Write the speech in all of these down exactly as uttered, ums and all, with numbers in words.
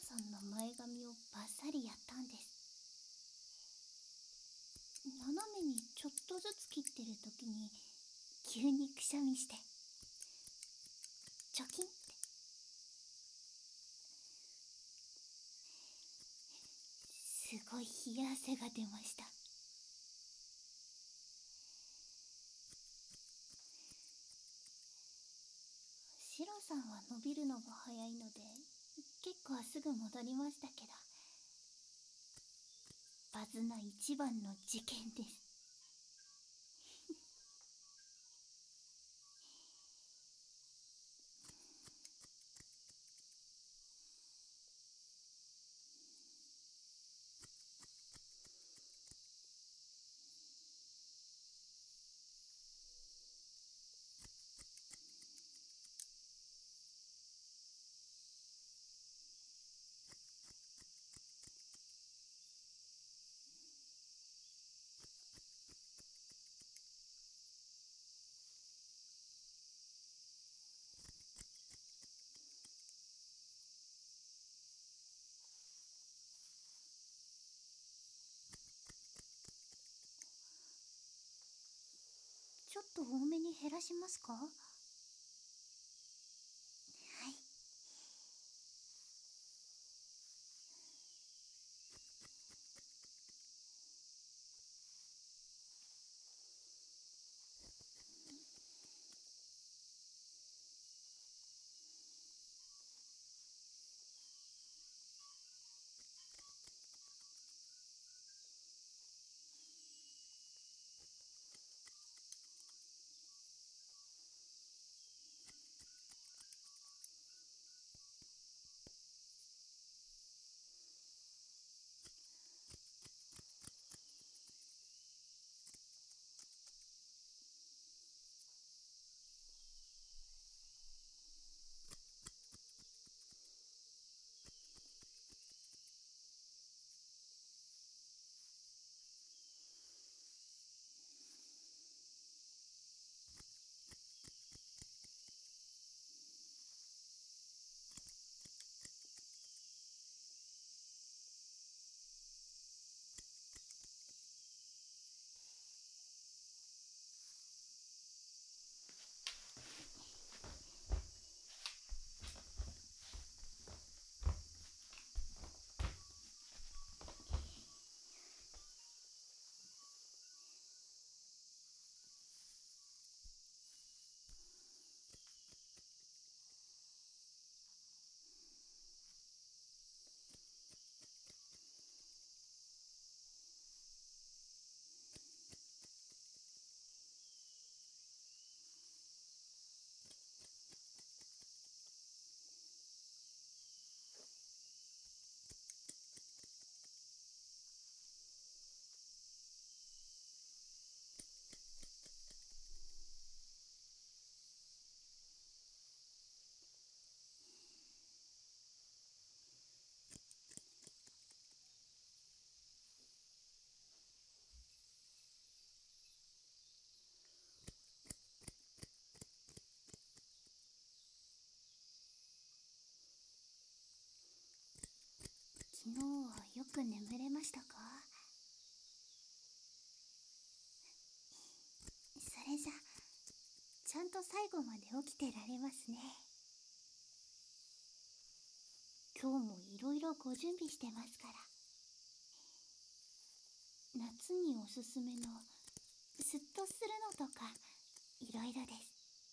さんの前髪をバッサリやったんです。斜めにちょっとずつ切ってる時に急にくしゃみしてチョキンって。すごい冷や汗が出ました。シロさんは伸びるのが早いので結構すぐ戻りましたけど、バズナ一番の事件です。ちょっと多めに減らしますか？はい。昨日はよく眠れましたか？それじゃちゃんと最後まで起きてられますね。今日もいろいろご準備してますから。夏におすすめのスッとするのとかいろいろです。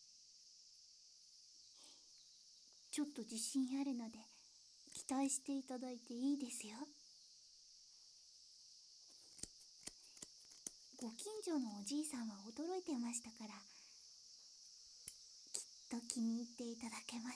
ちょっと自信あるので期待していただいていいですよ。ご近所のおじいさんは驚いてましたから、きっと気に入っていただけます。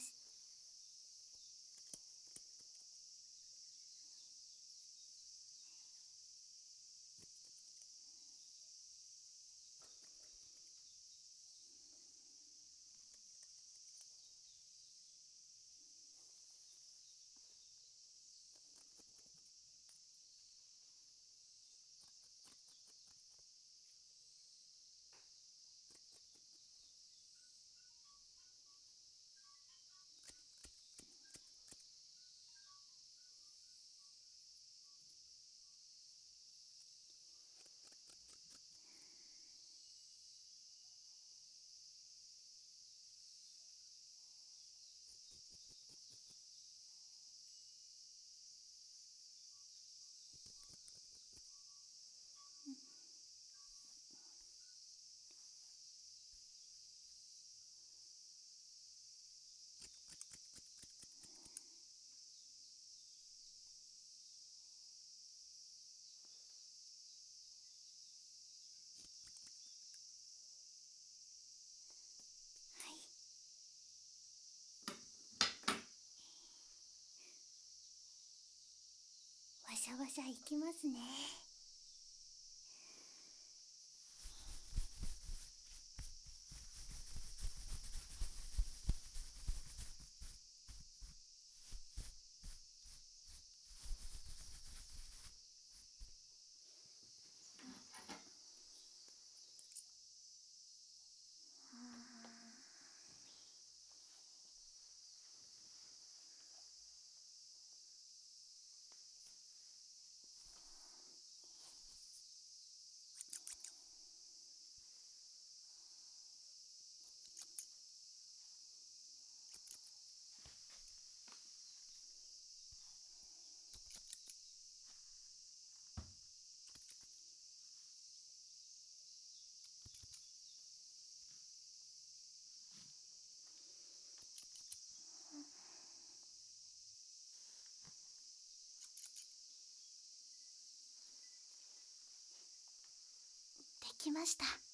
シャバシャいきますね。できました。